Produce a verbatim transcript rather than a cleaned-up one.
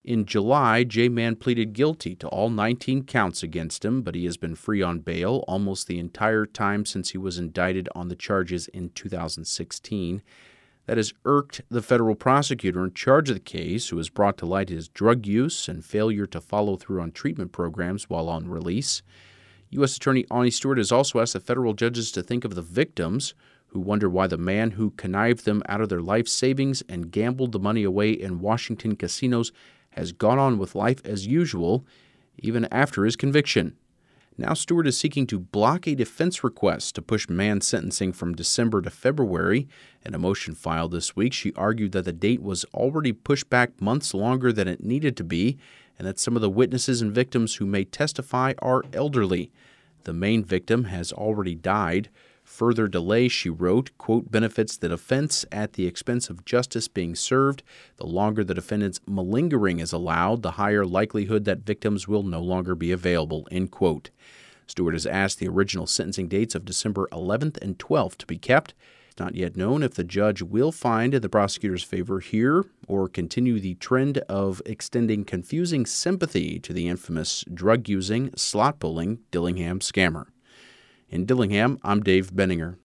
In July, J-Man pleaded guilty to all nineteen counts against him, but he has been free on bail almost the entire time since he was indicted on the charges in two thousand sixteen. That has irked the federal prosecutor in charge of the case, who has brought to light his drug use and failure to follow through on treatment programs while on release. U S. Attorney Ani Stewart has also asked the federal judges to think of the victims, who wonder why the man who connived them out of their life savings and gambled the money away in Washington casinos has gone on with life as usual, even after his conviction. Now Stewart is seeking to block a defense request to push Mann's sentencing from December to February. In a motion filed this week, she argued that the date was already pushed back months longer than it needed to be, and that some of the witnesses and victims who may testify are elderly. The main victim has already died. Further delay, she wrote, quote, benefits the defense at the expense of justice being served. The longer the defendant's malingering is allowed, the higher likelihood that victims will no longer be available, end quote. Stewart has asked the original sentencing dates of December eleventh and twelfth to be kept. It's not yet known if the judge will find in the prosecutor's favor here or continue the trend of extending confusing sympathy to the infamous drug-using, slot-pulling Dillingham scammer. In Dillingham, I'm Dave Benninger.